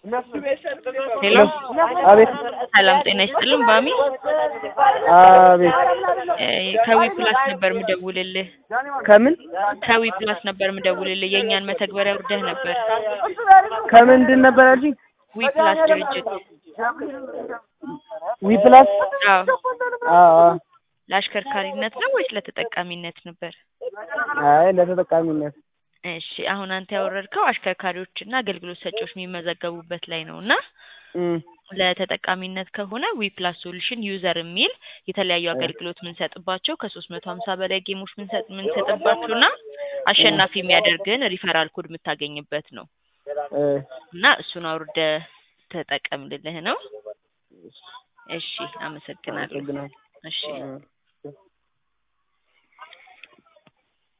ሄሎ አቤት ሰላም ጤና ይስጥልን ባሚ አቤት ከዊ ፕላስ ነበር ምደውልልህ ከምን ከዊ ፕላስ ነበር ምደውልልህ የኛን መተግበሪያ ወርደህ ነበር ከምንድን ነበር አልሽኝ ዊ ፕላስ ድርጅት ዊ ፕላስ አዎ ለአሽከርካሪነት ነው ወይስ ለተጠቃሚነት ነበር አይ ለተጠቃሚነት እሺ አሁን አንተ ያወረድከው አሽከርካሪዎችና አገልግሎት ሰጪዎች የሚመዘገቡበት ላይ ነውና ለተጠቃሚነት ከሆነ ዊ ፕላስ ሶሉሽን ዩዘር የሚል የተለያዩ አገልግሎት ምንሰጥባቸው ከ350 በላይ ጌሞች ምንሰጥባቸውና አሸናፊ የሚያደርግን ሪፈራል ኮድ የምታገኝበት ነው እና እሱን አውርደ ተጠቀምልህ ነው እሺ አመሰግናለሁ እሺ